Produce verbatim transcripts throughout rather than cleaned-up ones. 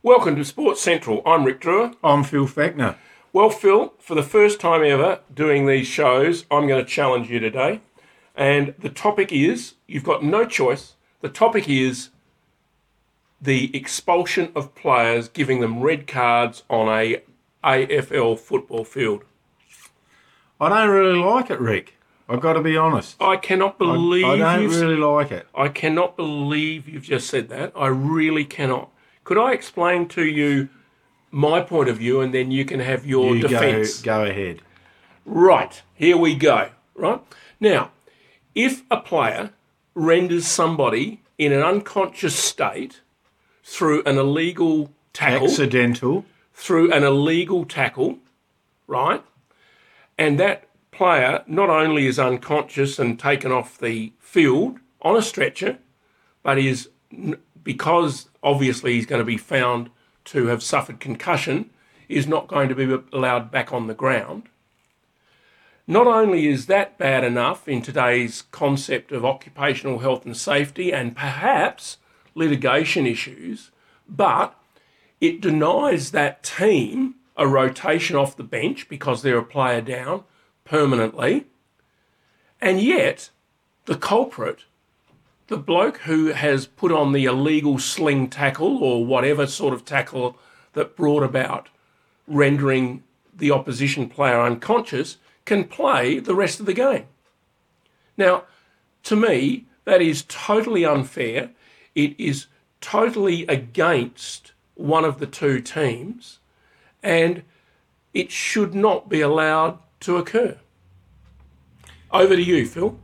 Welcome to Sports Central. I'm Rick Drewer. I'm Phil Fechner. Well, Phil, for the first time ever doing these shows, I'm going to challenge you today. And the topic is, you've got no choice, the topic is the expulsion of players, giving them red cards on a A F L football field. I don't really like it, Rick. I've got to be honest. I cannot believe I, I don't you've, really like it. I cannot believe you've just said that. I really cannot. Could I explain to you my point of view and then you can have your you defence? Go, go ahead. Right, here we go. Right? Now, if a player renders somebody in an unconscious state through an illegal tackle... Accidental. Through an illegal tackle, right? And that player not only is unconscious and taken off the field on a stretcher, but is, because obviously he's going to be found to have suffered concussion, is not going to be allowed back on the ground. Not only is that bad enough in today's concept of occupational health and safety and perhaps litigation issues, but it denies that team a rotation off the bench because they're a player down permanently. And yet, the culprit, the bloke who has put on the illegal sling tackle or whatever sort of tackle that brought about rendering the opposition player unconscious, can play the rest of the game. Now, to me, that is totally unfair. It is totally against one of the two teams, and it should not be allowed to occur. Over to you, Phil.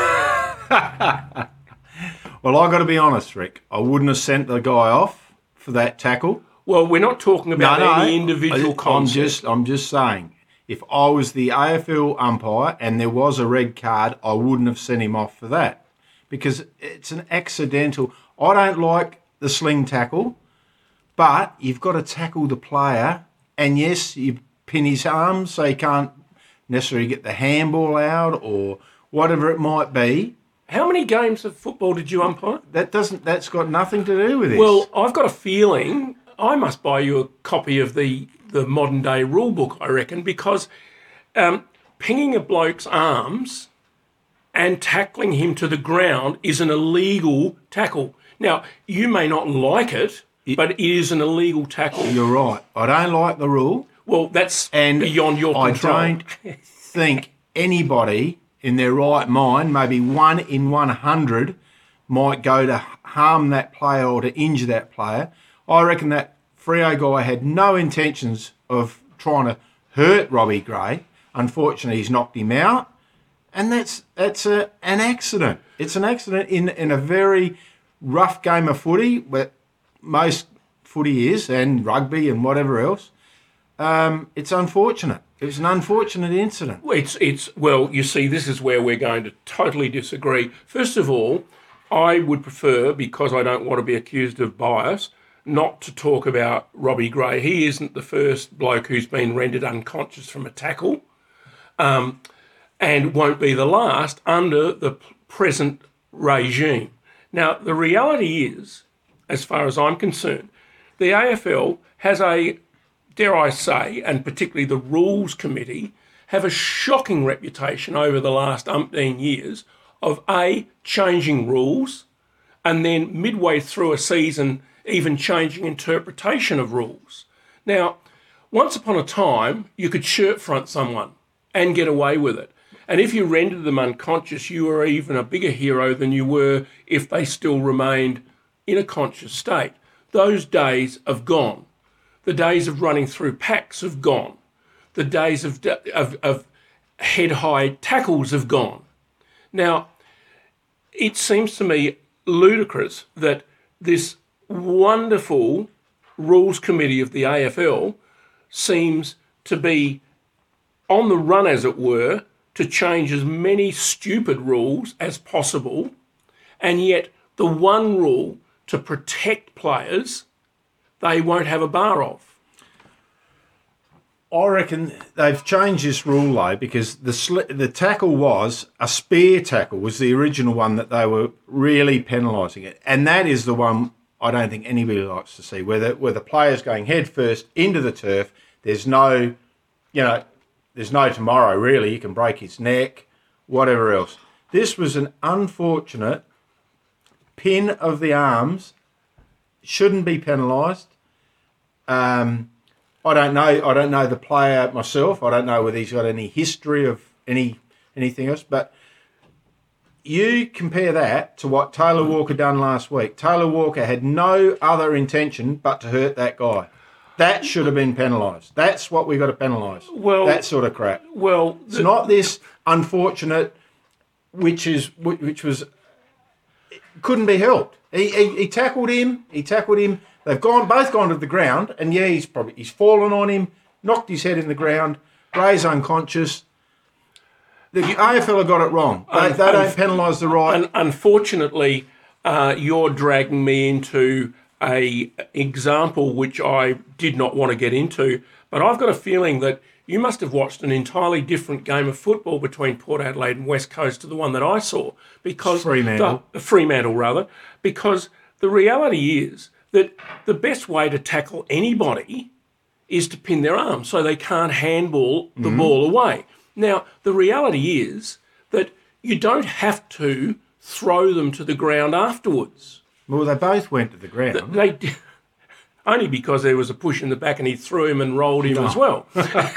Well, I've got to be honest, Rick. I wouldn't have sent the guy off for that tackle. Well, we're not talking about no, no, any individual I, concept. I'm just, I'm just saying, if I was the A F L umpire and there was a red card, I wouldn't have sent him off for that because it's an accidental. I don't like the sling tackle, but you've got to tackle the player, and yes, you pin his arms so he can't necessarily get the handball out or whatever it might be. How many games of football did you umpire? That doesn't. That's got nothing to do with this. Well, I've got a feeling I must buy you a copy of the, the modern day rule book, I reckon, because um, pinging a bloke's arms and tackling him to the ground is an illegal tackle. Now, you may not like it, it but it is an illegal tackle. You're right. I don't like the rule. Well, that's and beyond your control. I don't think anybody in their right mind, maybe one in one hundred, might go to harm that player or to injure that player. I reckon that Freo guy had no intentions of trying to hurt Robbie Gray. Unfortunately, he's knocked him out. And that's that's a, an accident. It's an accident in, in a very rough game of footy, where most footy is, and rugby and whatever else. Um, it's unfortunate. It was an unfortunate incident. It's, it's well, you see, this is where we're going to totally disagree. First of all, I would prefer, because I don't want to be accused of bias, not to talk about Robbie Gray. He isn't the first bloke who's been rendered unconscious from a tackle, um, and won't be the last under the present regime. Now, the reality is, as far as I'm concerned, the A F L has a, dare I say, and particularly the Rules Committee, have a shocking reputation over the last umpteen years of A, changing rules, and then midway through a season, even changing interpretation of rules. Now, once upon a time, you could shirt front someone and get away with it. And if you rendered them unconscious, you were even a bigger hero than you were if they still remained in a conscious state. Those days have gone. The days of running through packs have gone. The days of, of, of head-high tackles have gone. Now, it seems to me ludicrous that this wonderful Rules Committee of the A F L seems to be on the run, as it were, to change as many stupid rules as possible, and yet the one rule to protect players, they won't have a bar of. I reckon they've changed this rule, though, because the sl- the tackle was a spear tackle, was the original one that they were really penalising it. And that is the one I don't think anybody likes to see, where the, where the player's going head first into the turf. There's no, you know, there's no tomorrow, really. He can break his neck, whatever else. This was an unfortunate pin of the arms. Shouldn't be penalised. Um, I don't know. I don't know the player myself. I don't know whether he's got any history of any anything else. But you compare that to what Taylor Walker done last week. Taylor Walker had no other intention but to hurt that guy. That should have been penalised. That's what we've got to penalise. Well, that sort of crap. Well, it's not this unfortunate, which is which was couldn't be helped. He, he he tackled him. He tackled him. They've gone both gone to the ground, and yeah, he's probably he's fallen on him, knocked his head in the ground. Gray's unconscious. The A F L have got it wrong. They, they don't penalise the right. Un- unfortunately, uh, you're dragging me into a example which I did not want to get into, but I've got a feeling that you must have watched an entirely different game of football between Port Adelaide and West Coast to the one that I saw. Because Fremantle. The, Fremantle, rather. Because the reality is that the best way to tackle anybody is to pin their arm so they can't handball the mm-hmm. ball away. Now, the reality is that you don't have to throw them to the ground afterwards. Well, they both went to the ground. They did, only because there was a push in the back and he threw him and rolled him no. as well.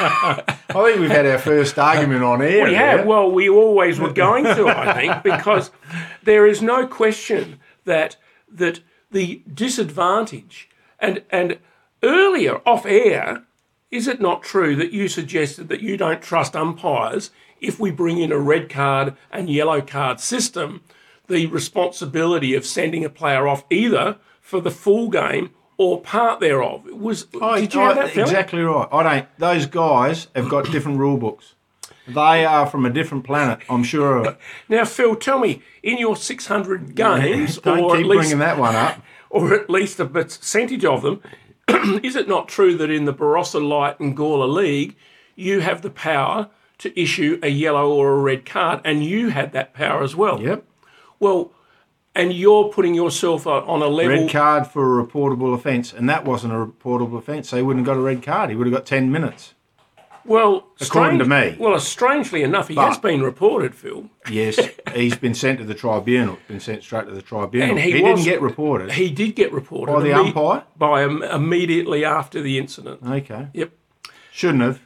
I think we've had our first argument on air. We have. Well, we always were going to, I think, because there is no question that that the disadvantage, and and earlier off air, is it not true that you suggested that you don't trust umpires if we bring in a red card and yellow card system, the responsibility of sending a player off either for the full game or part thereof? It was I, did you I, have that feeling? Exactly right. I don't. Those guys have got different rule books. They are from a different planet, I'm sure of it. Now, Phil, tell me, in your six hundred games, don't or keep at least, bringing that one up, or at least a percentage of them, is it not true that in the Barossa Light and Gawler League, you have the power to issue a yellow or a red card, and you had that power as well? Yep. Well, and you're putting yourself on a level... Red card for a reportable offence, and that wasn't a reportable offence, so he wouldn't have got a red card. He would have got ten minutes. Well, according strange, to me. Well, strangely enough, he but, has been reported, Phil. Yes, he's been sent to the tribunal. Been sent straight to the tribunal. And he he was, didn't get reported. He did get reported. By the imme- umpire? By um, immediately after the incident. Okay. Yep. Shouldn't have.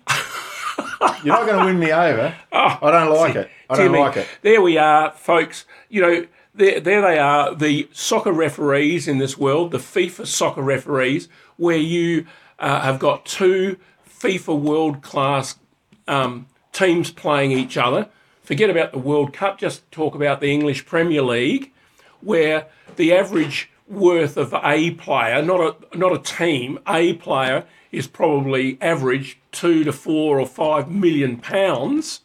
You're not going to win me over. Oh, I don't like it. I don't Timmy, like it. There we are, folks. You know, there, there they are, the soccer referees in this world, the FIFA soccer referees, where you uh, have got two FIFA world-class um, teams playing each other. Forget about the World Cup, just talk about the English Premier League, where the average worth of a player, not a not a team, a player is probably average two to four or five million pounds.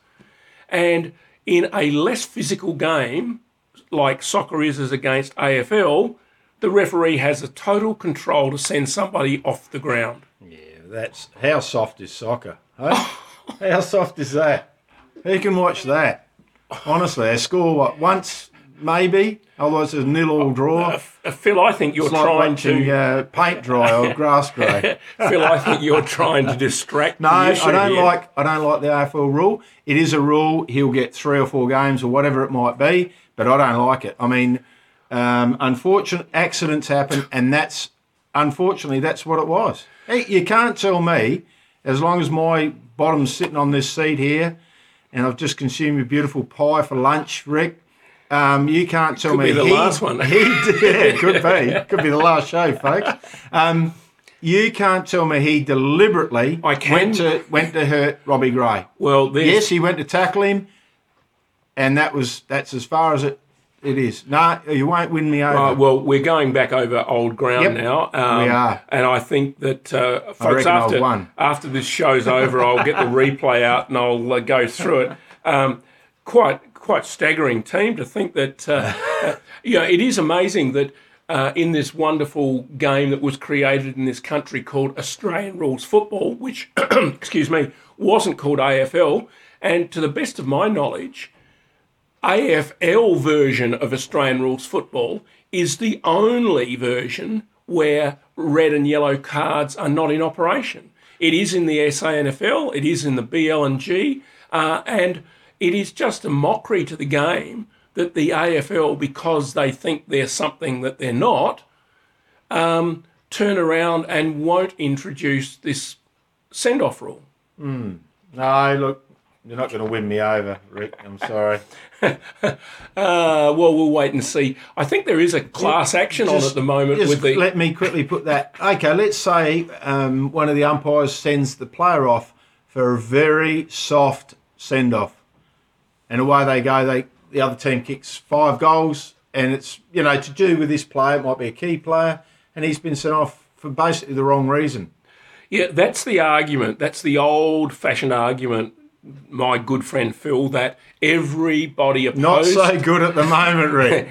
And in a less physical game, like soccer is as against A F L, the referee has a total control to send somebody off the ground. Yeah, that's how soft is soccer? Huh? How soft is that? Who can watch that? Honestly, they score what once, maybe. Otherwise, it's a nil-all draw. Uh, Phil, I think you're it's trying like watching, to uh, paint dry or grass grey. Phil, I think you're trying to distract. No, the I issue don't here. like. I don't like the A F L rule. It is a rule. He'll get three or four games or whatever it might be, but I don't like it. I mean, um, unfortunate accidents happen, and that's unfortunately that's what it was. Hey, you can't tell me, as long as my bottom's sitting on this seat here, and I've just consumed a beautiful pie for lunch, Rick. Um, you can't tell could me be the he, last one. he did, yeah, it could be. Could be the last show, folks. Um, you can't tell me he deliberately I can. went to went to hurt Robbie Gray. Well, there's... yes, he went to tackle him, and that was that's as far as it it is. No, you won't win me over. Right, well, we're going back over old ground Yep, now. Um, we are. And I think that, uh, folks, reckon I've after, won. after this show's over, I'll get the replay out and I'll uh, go through it. Um, quite quite staggering team to think that, uh, uh, you know, it is amazing that uh, in this wonderful game that was created in this country called Australian Rules Football, which, excuse me, wasn't called A F L, and to the best of my knowledge, A F L version of Australian Rules Football is the only version where red and yellow cards are not in operation. It is in the S A N F L, it is in the B L and G, uh, and it is just a mockery to the game that the A F L, because they think they're something that they're not, um, turn around and won't introduce this send-off rule. Mm. No, look, you're not going to win me over, Rick. I'm sorry. uh, well, we'll wait and see. I think there is a class action just, on at the moment just with the... Let me quickly put that. Okay, let's say um, one of the umpires sends the player off for a very soft send-off. And away they go. They the other team kicks five goals, and it's, you know, to do with this player. It might be a key player, and he's been sent off for basically the wrong reason. Yeah, that's the argument. That's the old-fashioned argument, my good friend Phil, that everybody opposed... Not so good at the moment, Rick.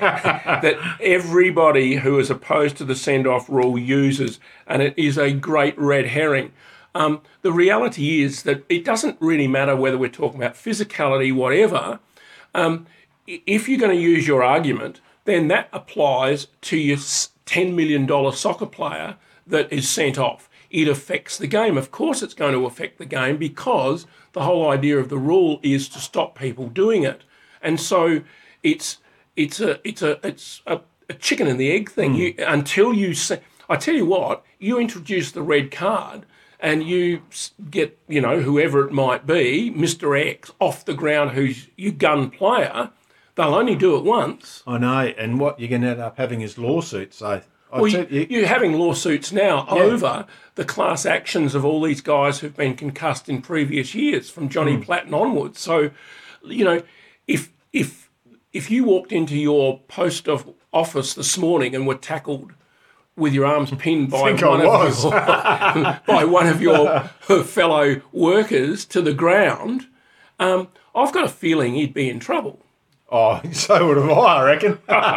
that everybody who is opposed to the send-off rule uses, and it is a great red herring. Um, the reality is that it doesn't really matter whether we're talking about physicality, whatever. Um, if you're going to use your argument, then that applies to your ten million dollars soccer player that is sent off. It affects the game. Of course it's going to affect the game, because the whole idea of the rule is to stop people doing it. And so it's it's a it's a it's a, a chicken and the egg thing. Mm. You, until you say, I tell you what, you introduce the red card and you get, you know, whoever it might be, Mister X, off the ground, who's your gun player, they'll only do it once. I know, and what you're going to end up having is lawsuits. So well, you, you, you're having lawsuits now yeah. over the class actions of all these guys who've been concussed in previous years, from Johnny mm. Platt and onwards. So, you know, if if if you walked into your post of office this morning and were tackled with your arms pinned by one, of your, by one of your fellow workers to the ground, um, I've got a feeling he'd be in trouble. Oh, so would have I, I reckon.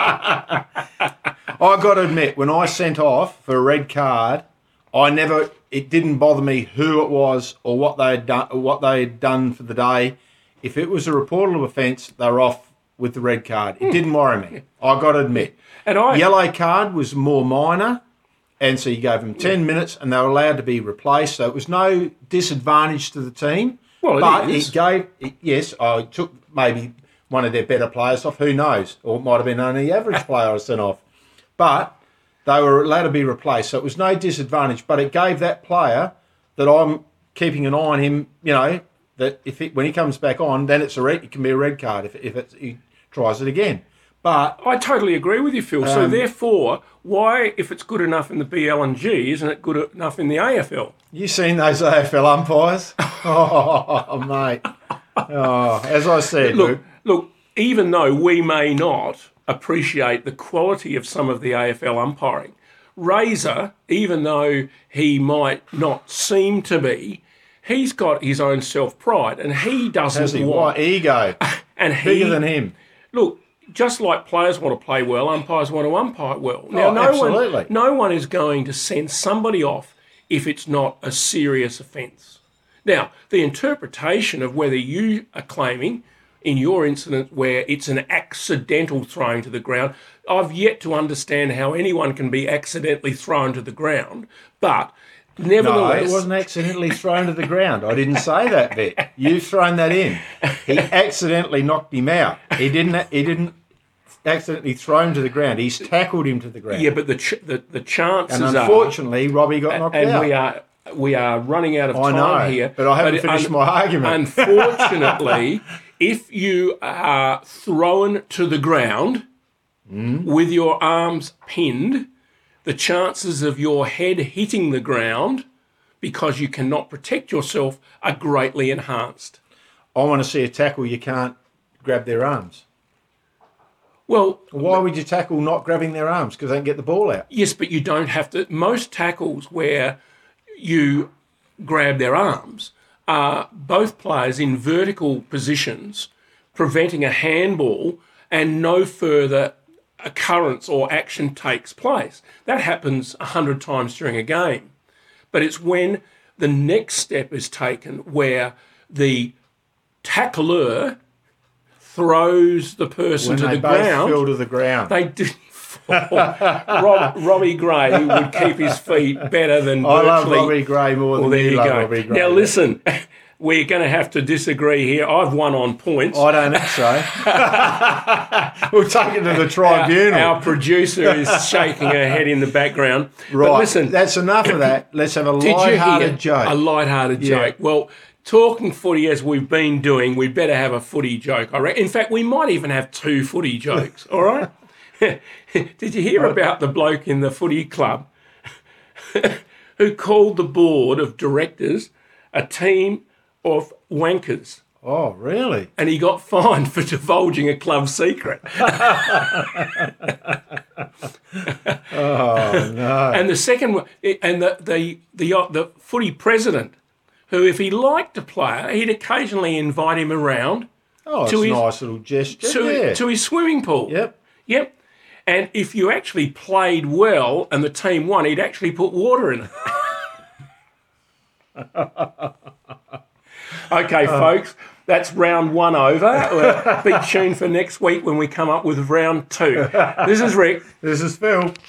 I got to admit, when I sent off for a red card, I never. It didn't bother me who it was or what they had done. Or what they had done for the day. If it was a reportable offence, they were off with the red card. It mm. didn't worry me. I got to admit. And I, yellow card was more minor, and so you gave them ten yeah. minutes, and they were allowed to be replaced. So it was no disadvantage to the team. Well, it but is. it gave. It, yes, I took maybe one of their better players off. Who knows? Or it might have been only the average player I sent off. But they were allowed to be replaced, so it was no disadvantage. But it gave that player that I'm keeping an eye on him. You know that if it, when he comes back on, then it's a red, it can be a red card if if it's, he tries it again. But I totally agree with you, Phil. Um, so therefore, why, if it's good enough in the B L and G, isn't it good enough in the A F L? You seen those A F L umpires? Oh, mate. Oh, as I said, look, look. Even though we may not appreciate the quality of some of the A F L umpiring, Razor, even though he might not seem to be, he's got his own self-pride, and he doesn't Has he? want... What ego? And he, bigger than him. Look, just like players want to play well, umpires want to umpire well. Now, oh, no absolutely. one, no one is going to send somebody off if it's not a serious offence. Now, the interpretation of whether you are claiming, in your incident where it's an accidental throwing to the ground, I've yet to understand how anyone can be accidentally thrown to the ground, but nevertheless... No, it wasn't accidentally thrown to the ground. I didn't say that bit. You've thrown that in. He accidentally knocked him out. He didn't He didn't accidentally throw him to the ground. He's tackled him to the ground. Yeah, but the ch- the, the chances are... And unfortunately, are, Robbie got knocked and out. And we are... We are running out of time I know, here. But I haven't but finished un- my argument. Unfortunately, if you are thrown to the ground mm. with your arms pinned, the chances of your head hitting the ground because you cannot protect yourself are greatly enhanced. I want to see a tackle you can't grab their arms. Well, why would you tackle not grabbing their arms? Because they can get the ball out. Yes, but you don't have to. Most tackles where you grab their arms are both players in vertical positions, preventing a handball, and no further occurrence or action takes place. That happens a hundred times during a game. But it's when the next step is taken where the tackler throws the person when to they the both ground. Fell to the ground. They do Rob, Robbie Gray would keep his feet better than I love virtually- Robbie Gray more than Well, there you you love go. Robbie Gray. Now, listen, we're going to have to disagree here. I've won on points. I don't think so. We'll take it to the tribunal. Our, our producer is shaking her head in the background. right, But listen, that's enough of that. Let's have a did you light-hearted hear joke. a light-hearted Yeah. joke? Well, talking footy as we've been doing, we'd better have a footy joke. I reckon. In fact, we might even have two footy jokes. All right. Did you hear about the bloke in the footy club who called the board of directors a team of wankers? Oh, really? And he got fined for divulging a club secret. Oh, no. And the second one, and the the the, uh, the footy president, who, if he liked a player, he'd occasionally invite him around Oh, it's to a his- nice little gesture. to, yeah. to his swimming pool. Yep. Yep. And if you actually played well and the team won, he'd actually put water in it. Okay, folks, that's round one over. Uh, be tuned for next week when we come up with round two. This is Rick. This is Phil.